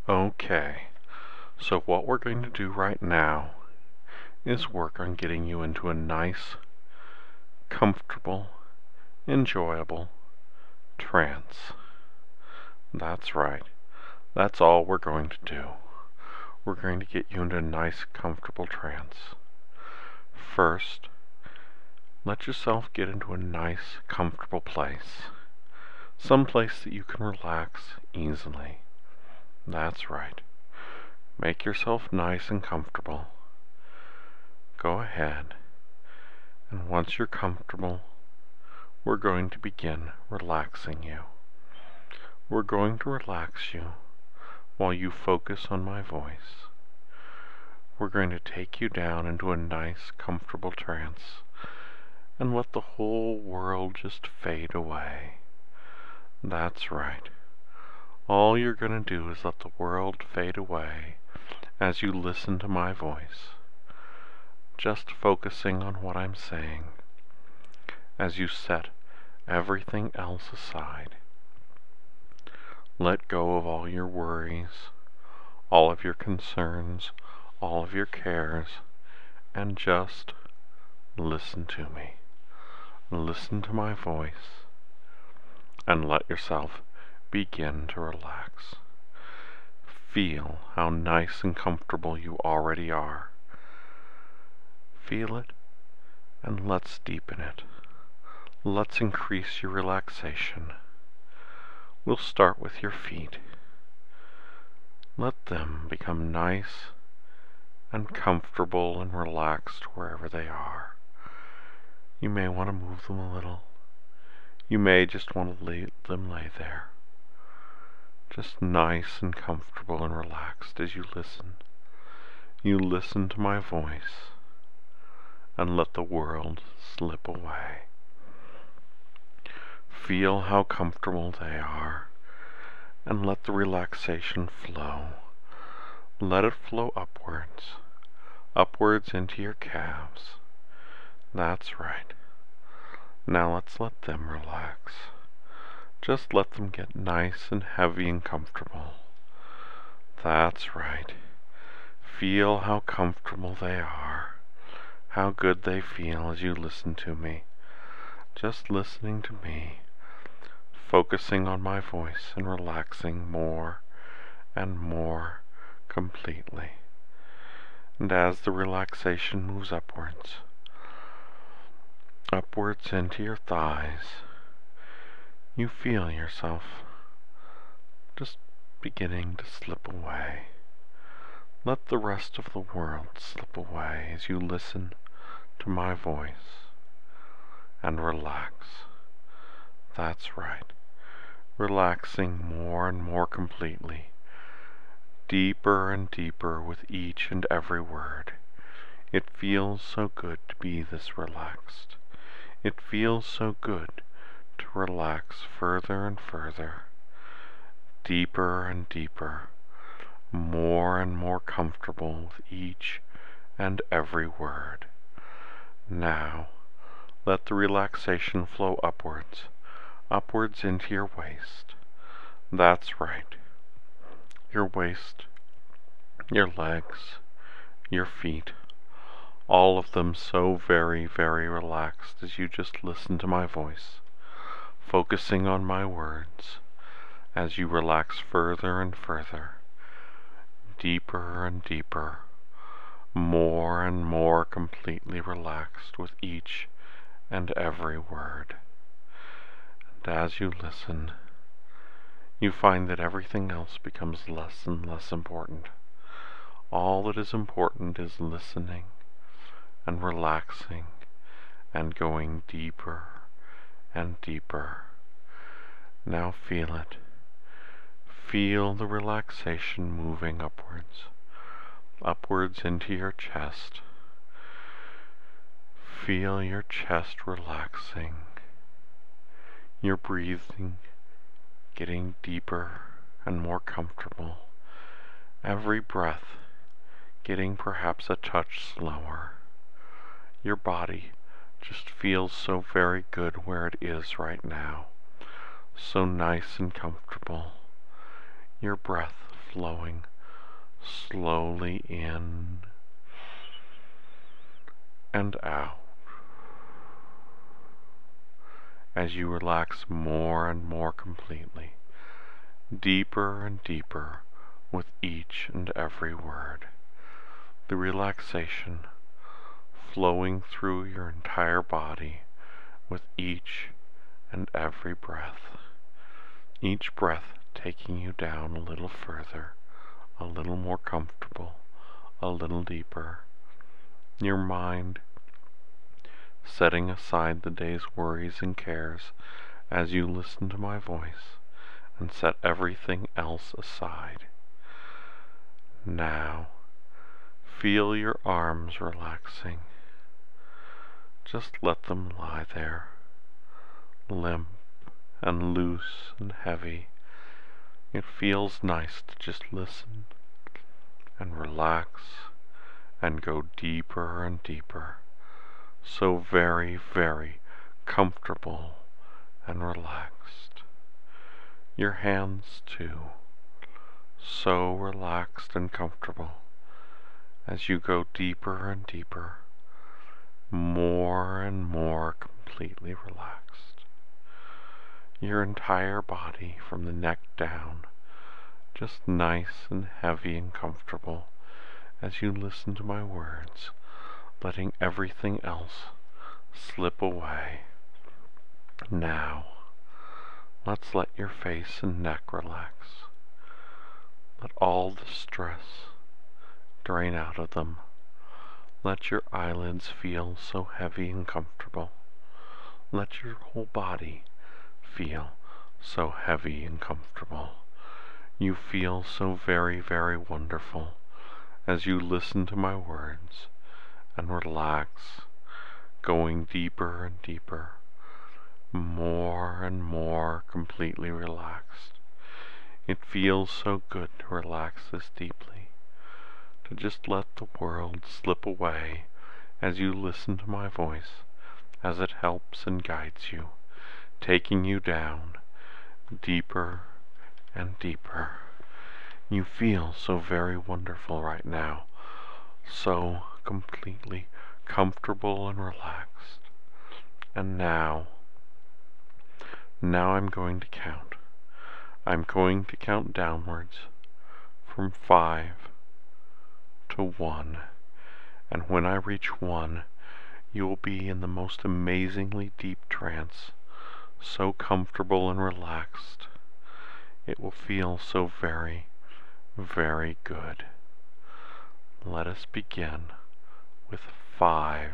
Okay, so what we're going to do right now is work on getting you into a nice, comfortable, enjoyable trance. That's right. That's all we're going to do. We're going to get you into a nice, comfortable trance. First, let yourself get into a nice, comfortable place. Some place that you can relax easily. That's right. Make yourself nice and comfortable. Go ahead, and once you're comfortable, we're going to begin relaxing you. We're going to relax you while you focus on my voice. We're going to take you down into a nice, comfortable trance and let the whole world just fade away. That's right. All you're going to do is let the world fade away as you listen to my voice, just focusing on what I'm saying, as you set everything else aside. Let go of all your worries, all of your concerns, all of your cares, and just listen to me. Listen to my voice, and let yourself begin to relax. Feel how nice and comfortable you already are. Feel it, and let's deepen it. Let's increase your relaxation. We'll start with your feet. Let them become nice and comfortable and relaxed wherever they are. You may want to move them a little. You may just want to let them lay there, just nice and comfortable and relaxed as you listen. You listen to my voice and let the world slip away. Feel how comfortable they are and let the relaxation flow. Let it flow upwards, upwards into your calves. That's right. Now let's let them relax. Just let them get nice and heavy and comfortable. That's right. Feel how comfortable they are, how good they feel as you listen to me. Just listening to me, focusing on my voice and relaxing more and more completely. And as the relaxation moves upwards into your thighs, you feel yourself just beginning to slip away. Let the rest of the world slip away as you listen to my voice and relax. That's right. Relaxing more and more completely, deeper and deeper with each and every word. It feels so good to be this relaxed. It feels so good to relax further and further, deeper and deeper, more and more comfortable with each and every word. Now, let the relaxation flow upwards into your waist. That's right. Your waist, your legs, your feet, all of them so very, very relaxed as you just listen to my voice, focusing on my words as you relax further and further, deeper and deeper, more and more completely relaxed with each and every word. And as you listen, you find that everything else becomes less and less important. All that is important is listening and relaxing and going deeper and deeper. Now feel it. Feel the relaxation moving upwards into your chest. Feel your chest relaxing, your breathing getting deeper and more comfortable, every breath getting perhaps a touch slower. Your body just feels so very good where it is right now, so nice and comfortable. Your breath flowing slowly in and out as you relax more and more completely, deeper and deeper with each and every word. The relaxation flowing through your entire body with each and every breath. Each breath taking you down a little further, a little more comfortable, a little deeper. Your mind setting aside the day's worries and cares as you listen to my voice and set everything else aside. Now, feel your arms relaxing. Just let them lie there, limp and loose and heavy. It feels nice to just listen and relax and go deeper and deeper. So very, very comfortable and relaxed. Your hands too, so relaxed and comfortable as you go deeper and deeper, more and more completely relaxed. Your entire body from the neck down, just nice and heavy and comfortable as you listen to my words, letting everything else slip away. Now, let's let your face and neck relax. Let all the stress drain out of them. Let your eyelids feel so heavy and comfortable. Let your whole body feel so heavy and comfortable. You feel so very, very wonderful as you listen to my words and relax, going deeper and deeper, more and more completely relaxed. It feels so good to relax this deeply, to just let the world slip away as you listen to my voice, as it helps and guides you, taking you down deeper and deeper. You feel so very wonderful right now, so completely comfortable and relaxed. And now I'm going to count. I'm going to count downwards from 5 to 1. And when I reach 1, you will be in the most amazingly deep trance, so comfortable and relaxed. It will feel so very, very good. Let us begin with 5.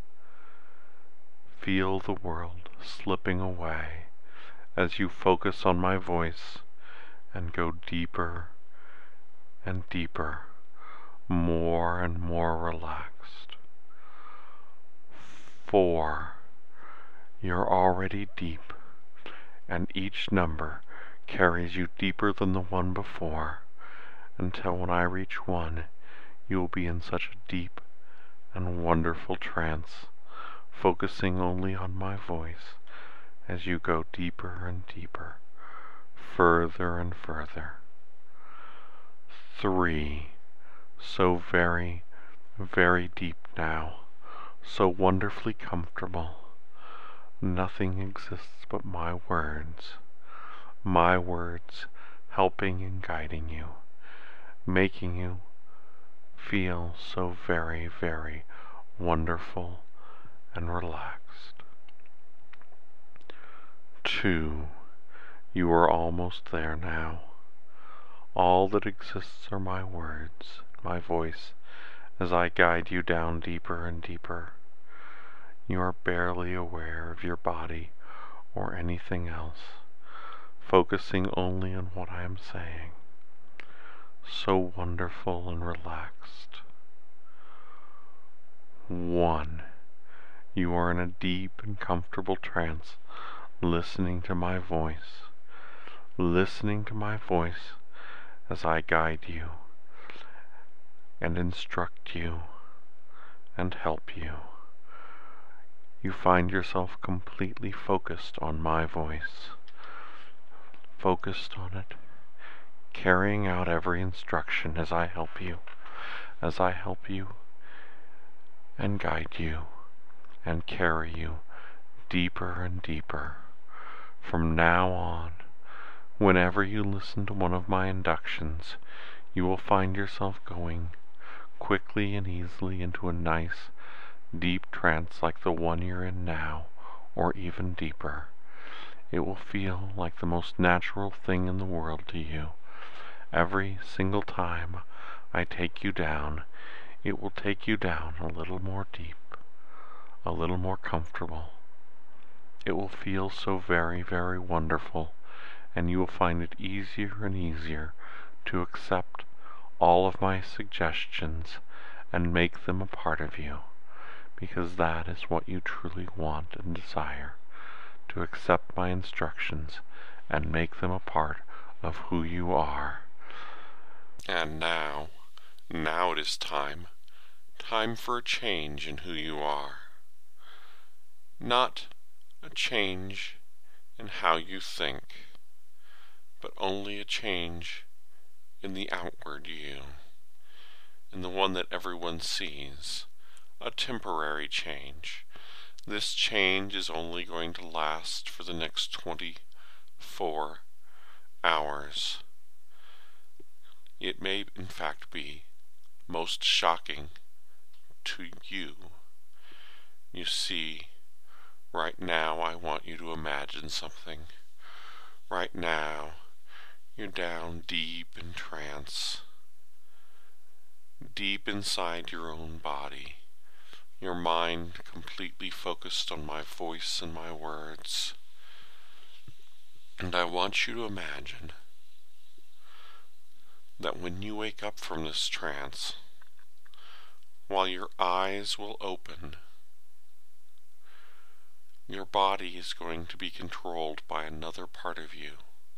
Feel the world slipping away as you focus on my voice and go deeper and deeper, more and more relaxed. 4. You're already deep, and each number carries you deeper than the one before, until when I reach 1, you will be in such a deep and wonderful trance, focusing only on my voice as you go deeper and deeper, further and further. 3. So very, very deep now, so wonderfully comfortable. Nothing exists but my words helping and guiding you, making you feel so very, very wonderful and relaxed. 2. You are almost there now. All that exists are my words, my voice, as I guide you down deeper and deeper. You are barely aware of your body or anything else, focusing only on what I am saying. So wonderful and relaxed. 1. You are in a deep and comfortable trance, listening to my voice as I guide you and instruct you and help you. You find yourself completely focused on my voice, focused on it, carrying out every instruction as I help you, and guide you and carry you deeper and deeper. From now on, whenever you listen to one of my inductions, you will find yourself going quickly and easily into a nice, deep trance like the one you're in now, or even deeper. It will feel like the most natural thing in the world to you. Every single time I take you down, it will take you down a little more deep, a little more comfortable. It will feel so very, very wonderful, and you will find it easier and easier to accept all of my suggestions and make them a part of you, because that is what you truly want and desire, to accept my instructions and make them a part of who you are. And now it is time for a change in who you are. Not a change in how you think, but only a change in the outward you, in the one that everyone sees, a temporary change. This change is only going to last for the next 24 hours. It may in fact be most shocking to you. You see, right now I want you to imagine something. Right now, you're down deep in trance, deep inside your own body, your mind completely focused on my voice and my words. And I want you to imagine that when you wake up from this trance, while your eyes will open, your body is going to be controlled by another part of you.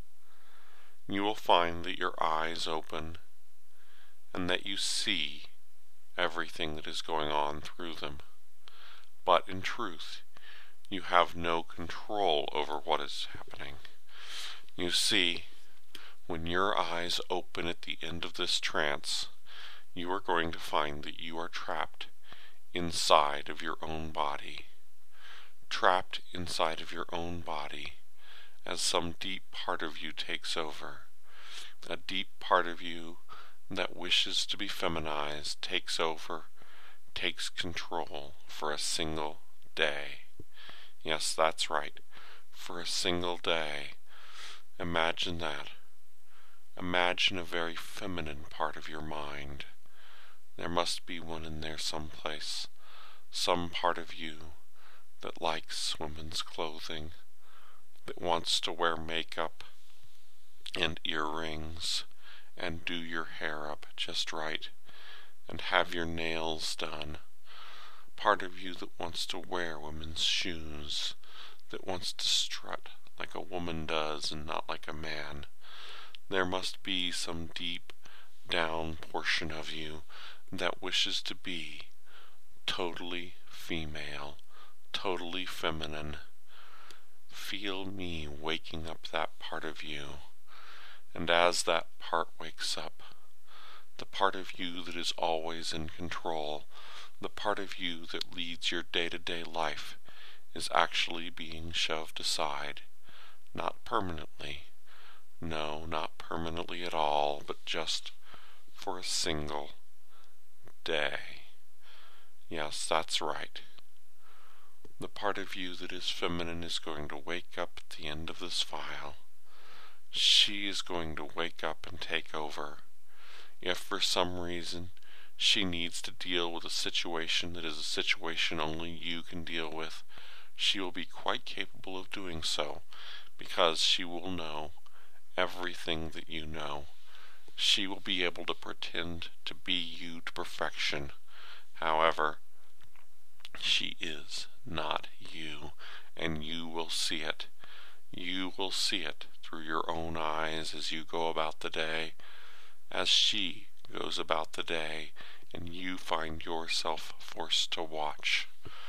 You will find that your eyes open and that you see everything that is going on through them. But in truth, you have no control over what is happening. You see, when your eyes open at the end of this trance, you are going to find that you are trapped inside of your own body. Trapped inside of your own body as some deep part of you takes over. A deep part of you that wishes to be feminized takes over, takes control for a single day. Yes, that's right, for a single day. Imagine that. Imagine a very feminine part of your mind. There must be one in there someplace, some part of you that likes women's clothing, that wants to wear makeup and earrings and do your hair up just right and have your nails done. Part of you that wants to wear women's shoes, that wants to strut like a woman does and not like a man. There must be some deep down portion of you that wishes to be totally female, totally feminine. Feel me waking up that part of you. And as that part wakes up, the part of you that is always in control, the part of you that leads your day-to-day life, is actually being shoved aside. Not permanently. No, not permanently at all, but just for a single day. Yes, that's right. The part of you that is feminine is going to wake up at the end of this file. She is going to wake up and take over. If for some reason she needs to deal with a situation that is a situation only you can deal with, she will be quite capable of doing so, because she will know everything that you know. She will be able to pretend to be you to perfection. However, she is not you, and you will see it. You will see it through your own eyes as you go about the day, as she goes about the day, and you find yourself forced to watch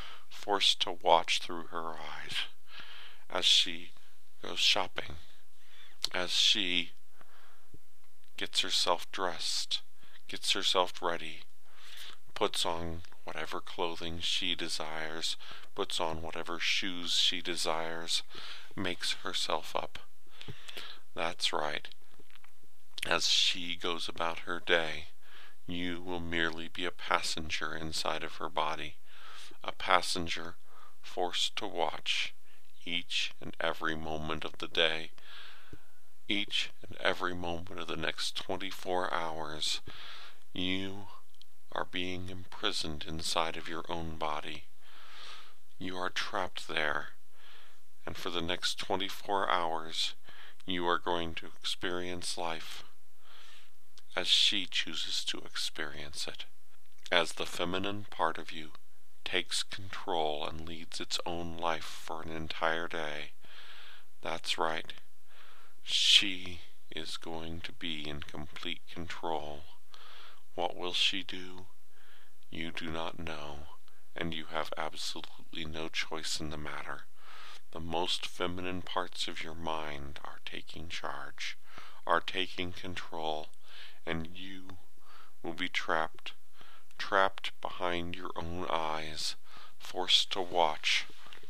through her eyes, as she goes shopping, as she gets herself dressed, gets herself ready, puts on whatever clothing she desires, puts on whatever shoes she desires, makes herself up. That's right. As she goes about her day, you will merely be a passenger inside of her body, a passenger forced to watch each and every moment of the day, each and every moment of the next 24 hours. You are being imprisoned inside of your own body. You are trapped there, and for the next 24 hours, you are going to experience life as she chooses to experience it, as the feminine part of you takes control and leads its own life for an entire day. That's right. She is going to be in complete control. What will she do? You do not know, and you have absolutely no choice in the matter. The most feminine parts of your mind are taking charge, are taking control, and you will be trapped behind your own eyes, forced to watch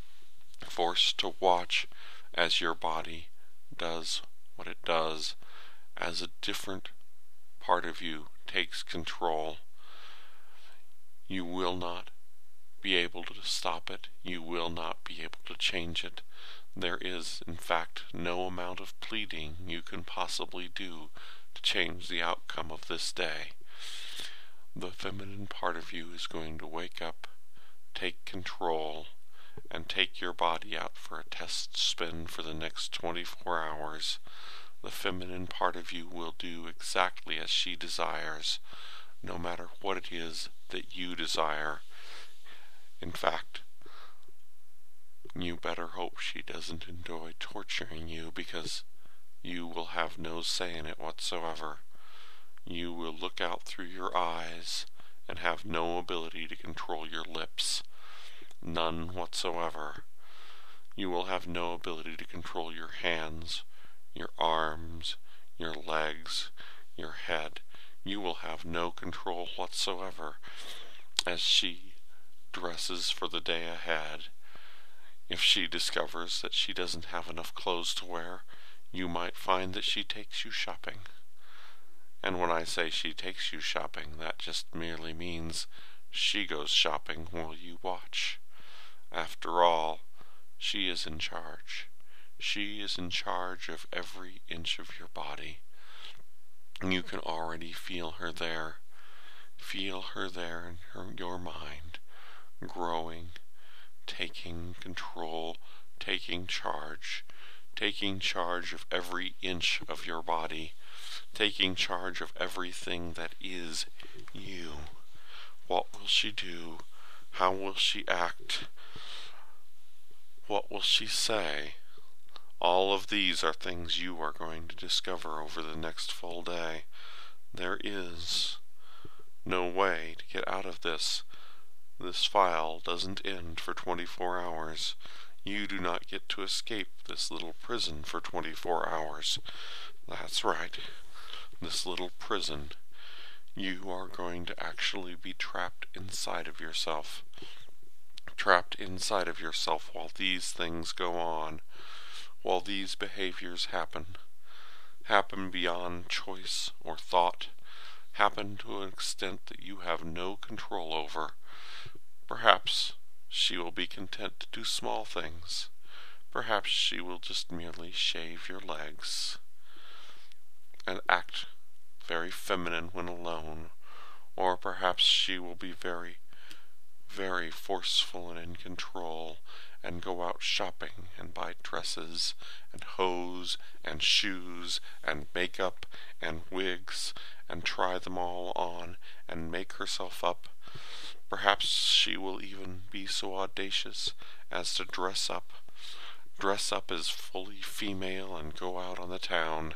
as your body does what it does, as a different part of you takes control. You will not be able to stop it. You will not be able to change it. There is, in fact, no amount of pleading you can possibly do to change the outcome of this day. The feminine part of you is going to wake up, take control, and take your body out for a test spin for the next 24 hours. The feminine part of you will do exactly as she desires, no matter what it is that you desire. In fact, you better hope she doesn't enjoy torturing you, because you will have no say in it whatsoever. You will look out through your eyes and have no ability to control your lips. None whatsoever. You will have no ability to control your hands, your arms, your legs, your head. You will have no control whatsoever as she dresses for the day ahead. If she discovers that she doesn't have enough clothes to wear, you might find that she takes you shopping. And when I say she takes you shopping, that just merely means she goes shopping while you watch. After all, she is in charge. She is in charge of every inch of your body. You can already feel her there. Feel her there in your mind, growing, taking control, taking charge of every inch of your body, taking charge of everything that is you. What will she do? How will she act? What will she say? All of these are things you are going to discover over the next full day. There is no way to get out of this. This file doesn't end for 24 hours. You do not get to escape this little prison for 24 hours. That's right. This little prison. You are going to actually be trapped inside of yourself. Trapped inside of yourself while these things go on, while these behaviors happen beyond choice or thought, happen to an extent that you have no control over. Perhaps she will be content to do small things. Perhaps she will just merely shave your legs and act very feminine when alone, or perhaps she will be very, very forceful and in control, and go out shopping and buy dresses and hose and shoes and makeup and wigs and try them all on and make herself up. Perhaps she will even be so audacious as to dress up as fully female and go out on the town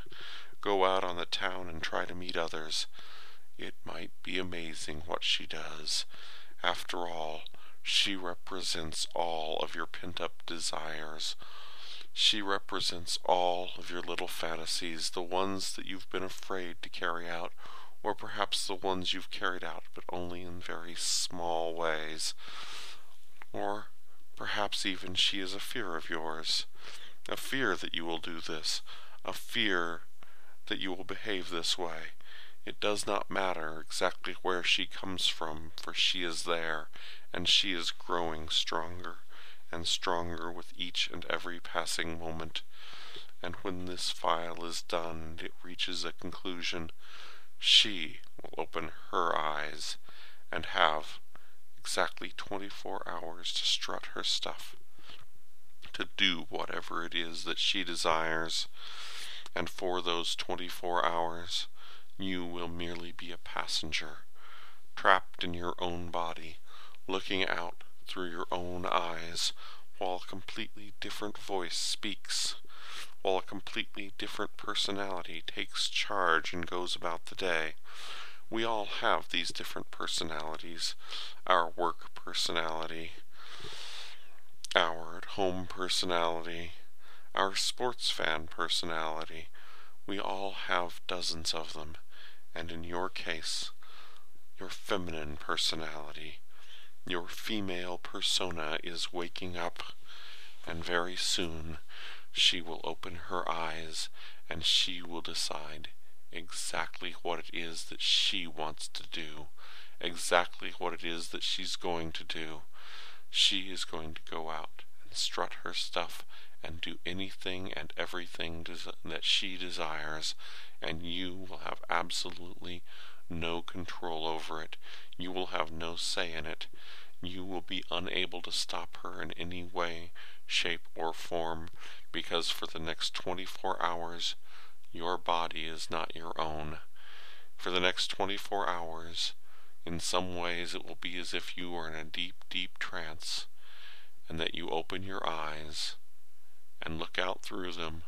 and try to meet others. It might be amazing what she does. After all, she represents all of your pent-up desires. She represents all of your little fantasies, the ones that you've been afraid to carry out, or perhaps the ones you've carried out but only in very small ways. Or perhaps even she is a fear of yours, a fear that you will do this, a fear that you will behave this way. It does not matter exactly where she comes from, for she is there, and she is growing stronger and stronger with each and every passing moment. And when this file is done and it reaches a conclusion, she will open her eyes and have exactly 24 hours to strut her stuff, to do whatever it is that she desires. And for those 24 hours, you will merely be a passenger, trapped in your own body, looking out through your own eyes, while a completely different voice speaks, while a completely different personality takes charge and goes about the day. We all have these different personalities, our work personality, our at-home personality, our sports fan personality. We all have dozens of them, and in your case, your feminine personality, your female persona is waking up, and very soon she will open her eyes and she will decide exactly what it is that she wants to do, exactly what it is that she's going to do. She is going to go out and strut her stuff and do anything and everything that she desires, and you will have absolutely no control over it. You will have no say in it. You will be unable to stop her in any way, shape, or form, because for the next 24 hours, your body is not your own. For the next 24 hours, in some ways it will be as if you were in a deep, deep trance, and that you open your eyes and look out through them,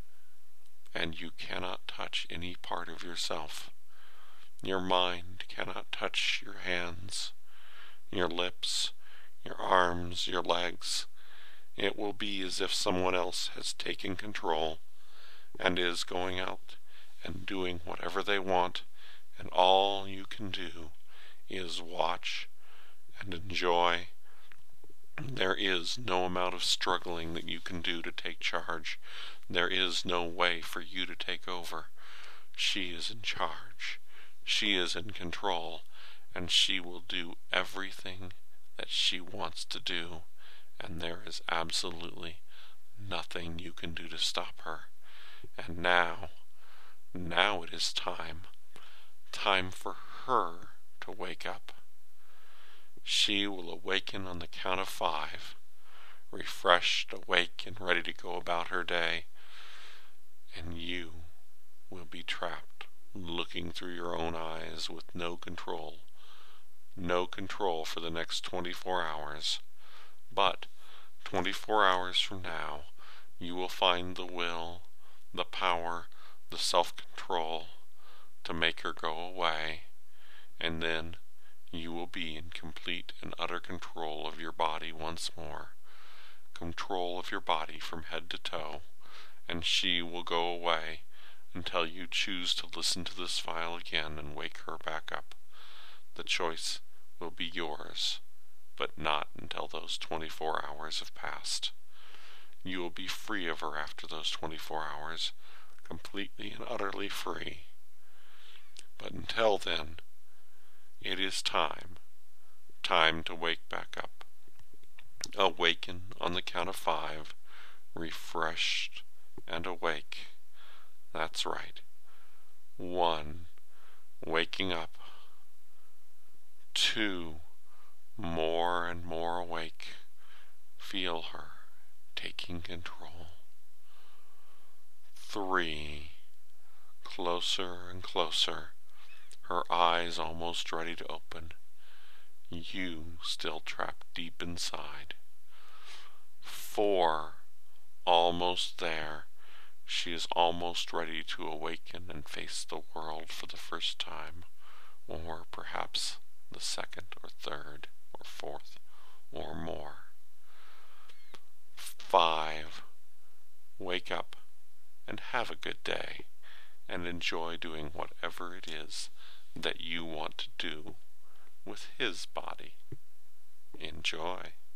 and you cannot touch any part of yourself. Your mind cannot touch your hands, your lips, your arms, your legs. It will be as if someone else has taken control and is going out and doing whatever they want, and all you can do is watch and enjoy. There is no amount of struggling that you can do to take charge. There is no way for you to take over. She is in charge. She is in control, and she will do everything that she wants to do, and there is absolutely nothing you can do to stop her. And now it is time for her to wake up. She will awaken on the count of 5, refreshed, awake, and ready to go about her day, and you will be trapped, looking through your own eyes with no control for the next 24 hours. But 24 hours from now, you will find the will, the power, the self-control to make her go away, and then you will be in complete and utter control of your body once more, control of your body from head to toe, and she will go away until you choose to listen to this file again and wake her back up. The choice will be yours, but not until those 24 hours have passed. You will be free of her after those 24 hours, completely and utterly free. But until then, it is time to wake back up. Awaken on the count of 5, refreshed and awake. That's right. 1, waking up. 2, more and more awake. Feel her taking control. 3, closer and closer, her eyes almost ready to open, you still trapped deep inside. 4, almost there, she is almost ready to awaken and face the world for the first time, or perhaps the second or third or fourth or more. 5, Wake up and have a good day, and enjoy doing whatever it is that you want to do with his body. Enjoy.